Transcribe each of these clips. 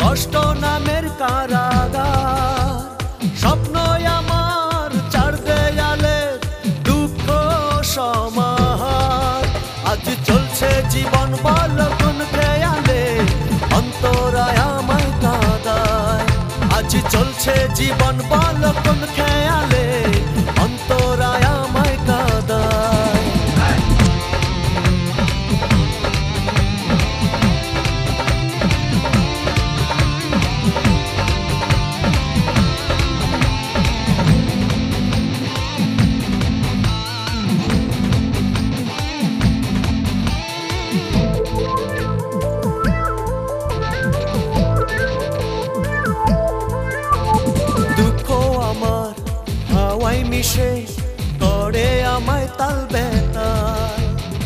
কষ্ট নামের কারাগার, স্বপ্ন আমার চার দেয়ালে, দুঃখ সমাহার। আজ চলছে জীবন বল কোন খেয়ালে, অন্তরায় আমায় কাঁদায়। আজ চলছে জীবন বল কোন খেয়ালে, অন্তরায় আমায় কাঁদায়। হাওয়ায় মিশে করে আমায় তাল বেতায়,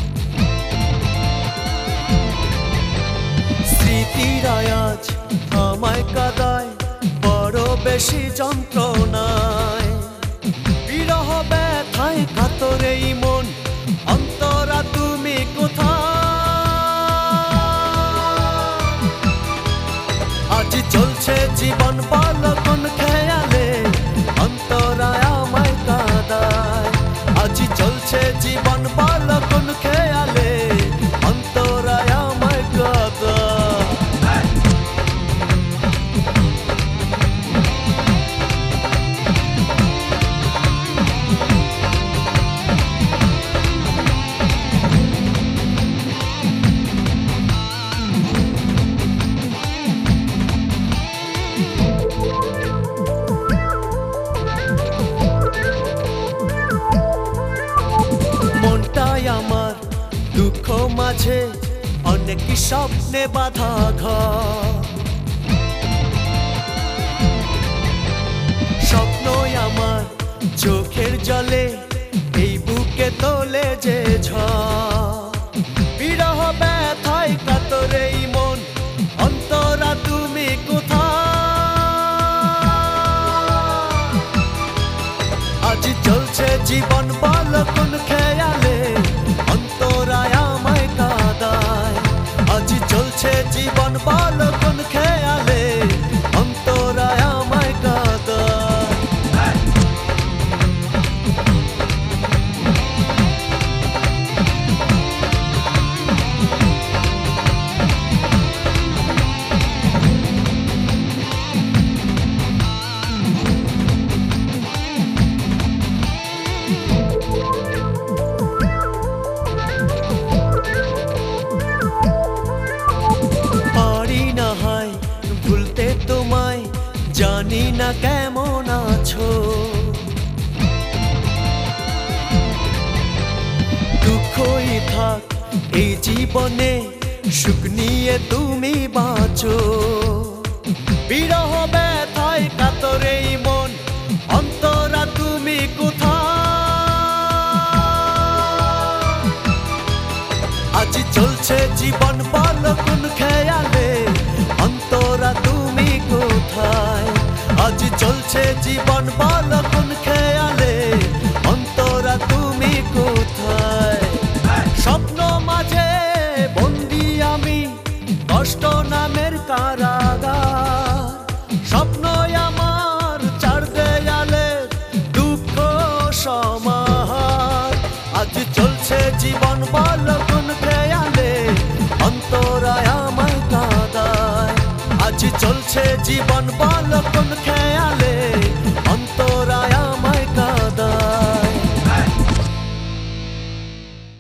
স্মৃতির আজ আমায় কাঁদায় বড় বেশি যন্ত্রণায়। বিরহ ব্যথায় কাতরে এই মন, অন্তরা তুমি কোথায়? আজ চলছে জীবন বল কোন খেয়ালে, অন্তরায় আমায় কাঁদায়। আজ চলছে জীবন বল কোন খেয়ালে, অন্তরায় আমায় কাঁদায়। মনটাই আমার দুঃখ মাঝে অনেক স্বপ্নে বাঁধা ঘর, স্বপ্নই আমার চোখের জলে এই বুকে তোলে যে ঝড়। বিরহ ব্যথায় কাতরে এই মন, অন্তরা তুমি কোথায়? আজ চলছে জীবন বল কোন খেয়ালে, অন্তরায় আমায় কাঁদায়। আজ চলছে জীবন বল কোন খেয়ালে, অন্তরায় আমায় কাঁদায়। ভুলতে তোমায়, জানি না কেমন আছো। দুঃখই থাক এই জীবনে, সুখ নিয়ে তুমি বাঁচো। বিরহ ব্যথায় কাতরে এই মন, অন্তরা তুমি কোথায়? আজ চলছে জীবন বল কোন খেয়ালে, অন্তরা তুমি কোথায়? আজ চলছে জীবন বল কোন খেয়ালে, অন্তরা তুমি কোথায়? স্বপ্ন মাঝে বন্দি আমি, কষ্ট নামের কারাগার, স্বপ্ন আমার চার দেয়ালে, দুঃখ সমাহার। আজ চলছে জীবন বল কোন খেয়ালে, অন্তরায় আমায় কাঁদায়। আজ চলছে জীবন বল কোন খেয়ালে,